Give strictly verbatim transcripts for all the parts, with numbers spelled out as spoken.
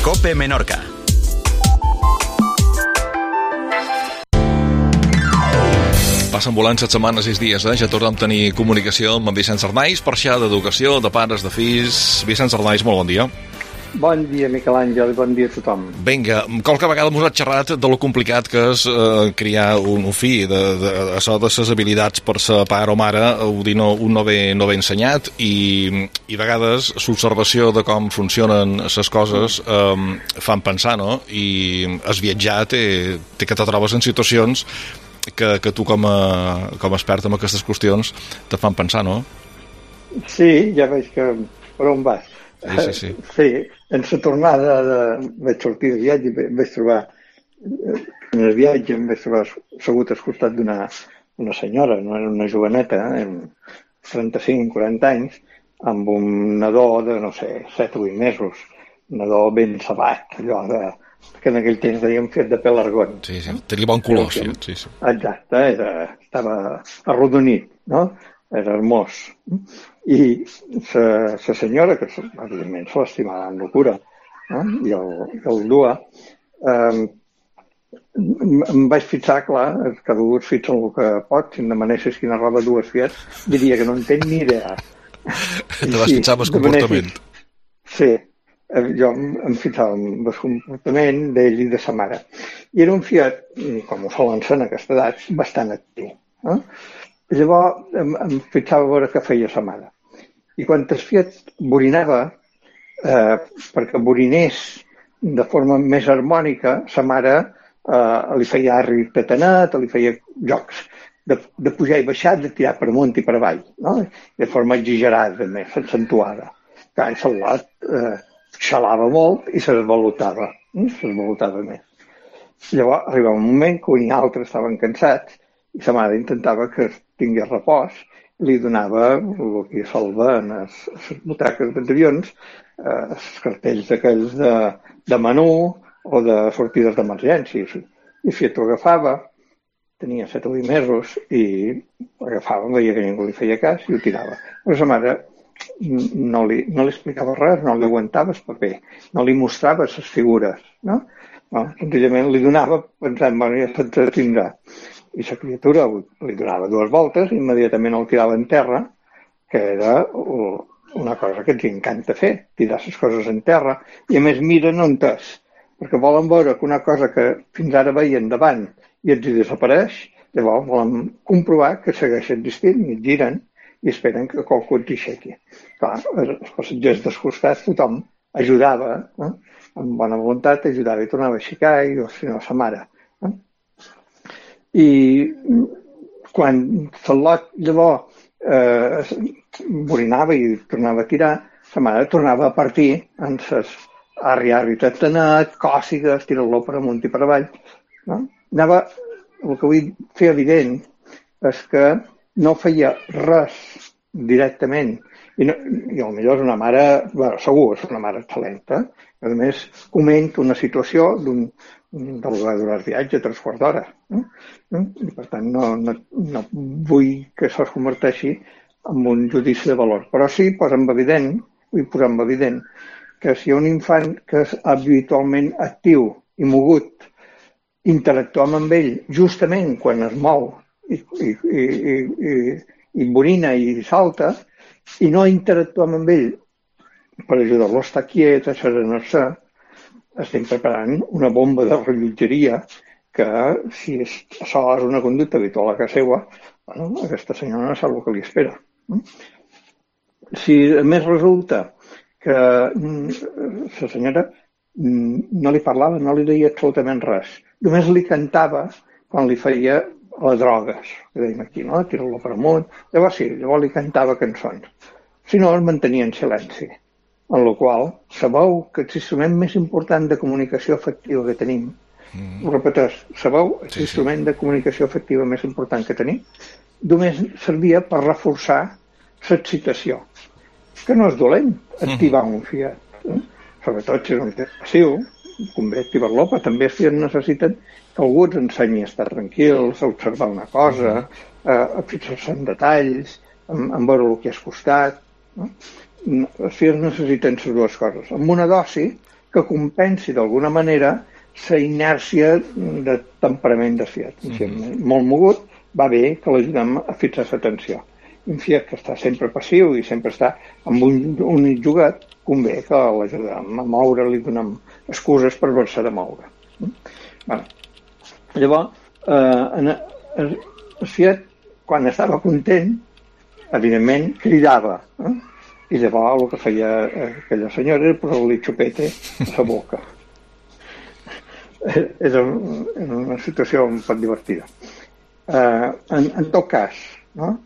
COPE Menorca. Passen volant set setmanes, sis dies, eh? Ja tornem a tenir comunicació amb en Vicenç Arnaiz, parxar d'educació, de pares, de fills. Vicenç Arnaiz, molt bon dia. Bon dia, Miquel Àngel, i bon dia a tothom. Vinga, qualque vegada m'ho has xerrat de lo complicat que és eh, criar un, un fill, de, de, això de les habilitats per ser pare o mare, ho dir, no, un no ve, no ve ensenyat, i, i a vegades l'observació de com funcionen les coses eh, fan pensar, no? I es viatjar té, té que te trobes en situacions que, que tu com a, com a expert en aquestes qüestions te fan pensar, no? Sí, ja veig que per on vas. Sí, sí, sí. Sí, en la tornada de... vaig sortir de viatge i vaig trobar, en el viatge em vaig trobar assegut al costat d'una una senyora, no era una joveneta, amb trenta-cinc quaranta anys, amb un nadó de, no sé, set o vuit mesos, un nadó ben sabat, allò de, que en aquell temps deien fet de pelargon. Sí, sí, tenia bon color, sí, sí, sí. Exacte, era, estava arrodonit, no? Era hermós. I la senyora, que evidentment se l'estimava amb locura, no? I el, el dua, eh, em vaig fixar, clar, que algú es fixa en el que pot, si em demanessis quina roba dues fies, diria que no en tenc ni idea. Te vas fixar amb el comportament. Sí, jo em fixava en el comportament d'ell i de sa mare. I era un Fiat, com ho solen ser en aquesta edat, bastant actiu. Eh? Llavors em, em fixava a veure què feia sa mare. I quan el Fiat borinava, eh, perquè borinés de forma més harmònica, sa mare eh, li feia arri tetanet, li feia jocs de, de pujar i baixar, de tirar per amunt i per avall, no? De forma exagerada, més accentuada. Clar, el lot eh, xalava molt i se desvalutava, eh? se desvalutava més. Llavors arribava un moment que un i altre estaven cansats i sa mare intentava que tingués repòs, li donava el que sol veure en les butaques dels avions, eh, els cartells d'aquells de, de menú o de sortides d'emergències. I si t'ho agafava, tenia set o vuit mesos, i l'agafava, veia que ningú li feia cas i ho tirava. Però sa mare no li, no li explicava res, no li aguantava el paper, no li mostrava les figures, no? No, senzillament li donava pensant, bueno, ja s'entretindrà. I la criatura li donava dues voltes i immediatament el tirava en terra, que era una cosa que ens encanta fer, tirar les coses en terra, i a més miren on és, perquè volen veure que una cosa que fins ara veien davant i els hi desapareix, llavors volen comprovar que segueix existint i giren i esperen que qualcú els aixequi. Clar, els passatgers descostats, tothom ajudava, eh? Amb bona voluntat ajudava i tornava a aixecar, i si no, sa mare. Eh? I quan el lot llavors eh, borinava i tornava a tirar, sa mare tornava a partir en ses arri-arri tatanet, còssigues, tirar-lo per amunt i per avall. No? Anava, el que vull fer evident és que no feia res directament. I, no, i potser és una mare, bueno, segur és una mare excel·lent. A més, comenta una situació d'un del que va durar el viatge, tres quarts d'hora. Eh? I per tant, no, no, no vull que això es converteixi en un judici de valor. Però sí, posa en evident, vull posar en evident, que si hi ha un infant que és habitualment actiu i mogut, interactuem amb ell justament quan es mou i, i, i, i, i borina i salta, i no interactuem amb ell per ajudar-lo a estar quiet, a serenar-se, estem preparant una bomba de rellotgeria que, si és, això és una conducta habitual a casa seva, bueno, aquesta senyora no sap el que li espera. Si a més resulta que la senyora no li parlava, no li deia absolutament res, només li cantava quan li feia les drogues, que dèiem aquí, no? Tirar-lo per amunt. Llavors sí, llavors li cantava cançons. Si no, es mantenia en silenci. En la qual sabeu que l'instrument més important de comunicació efectiva que tenim, mm. ho repeteix, sabeu que l'instrument sí, sí. de comunicació efectiva més important que tenim, només servia per reforçar l'excitació, que no és dolent activar mm. un Fiat. Eh? Sobretot si és un Fiat passiu, convé activar-lo, però també els Fiat necessiten que algú ens ensenyi a estar tranquils, a observar una cosa, a, a fixar-se en detalls, a, a veure el que has costat. No? Els Fiat necessiten les dues coses. Amb una dosi que compensi d'alguna manera la inèrcia de temperament de Fiat. Un Fiat mm-hmm. molt mogut, va bé que l'ajudem a fixar l'atenció. Un Fiat que està sempre passiu i sempre està amb un únic jugat, convé que l'ajudem a moure, li donem excuses per haver-se de moure. Bueno. Llavors, eh, el Fiat, quan estava content, evidentment, cridava. Eh? I llavors el que feia aquella senyora era posar-li xupete a la boca. Era una situació un poc divertida. Eh, en, en tot cas, no?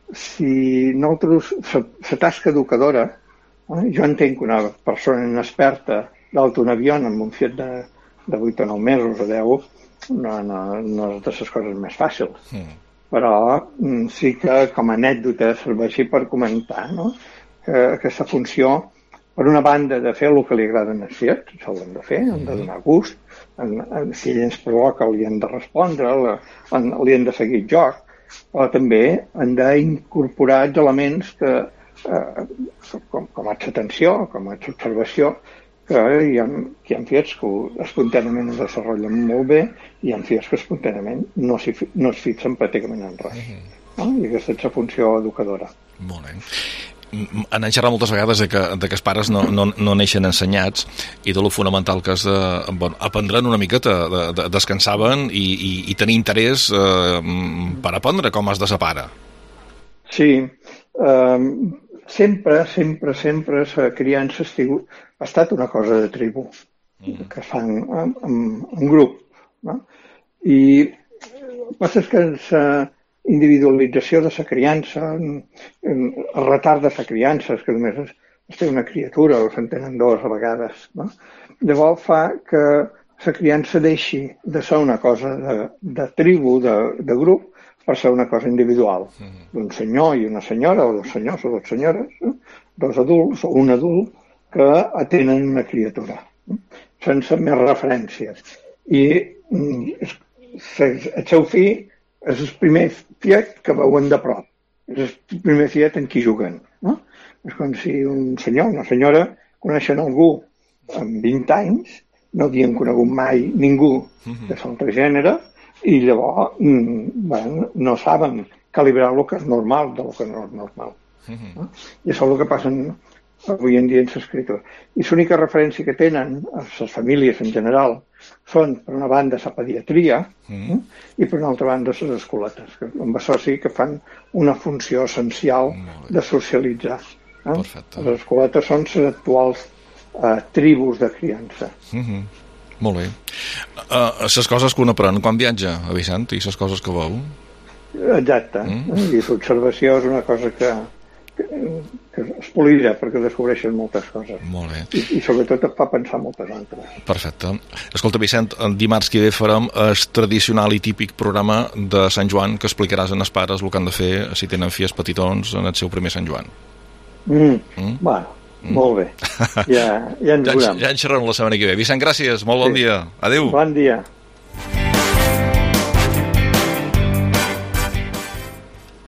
Si nosaltres, la tasca educadora, eh, jo entenc que una persona inexperta d'alt un avió amb un Fiat de, de vuit o nou mesos o deu no, no, no és de les coses més fàcils. Mm. Però sí que com a anècdota serveixi per comentar, no? que aquesta funció, per una banda, de fer el que li agrada al Fiat, això ho hem de fer, hem de donar gust, en, en, si ell ens provoca li hem de respondre, la, en, li hem de seguir el joc, però també hem d'incorporar elements que, eh, com, com a atenció, com a observació, que hi ha, que hi ha Fiats que espontàniament es desenvolupen molt bé i hi ha Fiats que espontàniament no, si, no es fixen pràcticament en res. Uh-huh. No? I aquesta és la funció educadora. Molt bé. Han xerrat moltes vegades de que, de que els pares no, no, no neixen ensenyats i de lo fonamental que és de, bueno, aprendre'n una miqueta, de, de, descansaven i, i, i tenir interès eh, per aprendre com has de ser pare. Sí, eh, sempre, sempre, sempre la criança ha, estigut, ha estat una cosa de tribu, mm. que fan en, en, en grup. No? I el que passa és que la individualització de la criança, el retard de la criança, és que només es, es té una criatura o se'n tenen dos a vegades. No? Llavors fa que la criança deixi de ser una cosa de, de tribu, de, de grup, per ser una cosa individual. Mm-hmm. D'un senyor i una senyora, o dos senyors o dos senyores, no? Dos adults o un adult que atenen una criatura, no? Sense més referències. I mm, el seu fill és el primer Fiat que veuen de prop. És el primer Fiat en qui juguen. No? És com si un senyor o una senyora coneixen algú amb vint anys, no havien conegut mai ningú de l'altre gènere, i llavors bueno, no saben calibrar el que és normal del que no és normal. No? I això és el que passa avui en dia en l'escriptor. I l'única referència que tenen a les famílies en general són, per una banda, la pediatria mm. eh? i per una altra banda, les escoletes, que amb això sí que fan una funció essencial de socialitzar. Eh? Les escoletes són les actuals eh, tribus de criança. Mm-hmm. Molt bé. Uh, les coses que un aprèn quan viatja, a Vicent, i les coses que veu? Exacte. Mm. I l'observació és una cosa que que, que es polirà perquè descobreixen moltes coses. Molt bé. I, i sobretot et fa pensar moltes altres. Perfecte. Escolta, Vicent, el dimarts que ve farem el tradicional i típic programa de Sant Joan que explicaràs als pares el que han de fer si tenen fills petitons en el seu primer Sant Joan. Mm. Mm? Bueno, mm. molt bé. Ja, ja ens ja, veurem. Ja en xerrem la setmana que ve. Vicent, gràcies. Molt bon sí. dia. Adéu. Bon dia.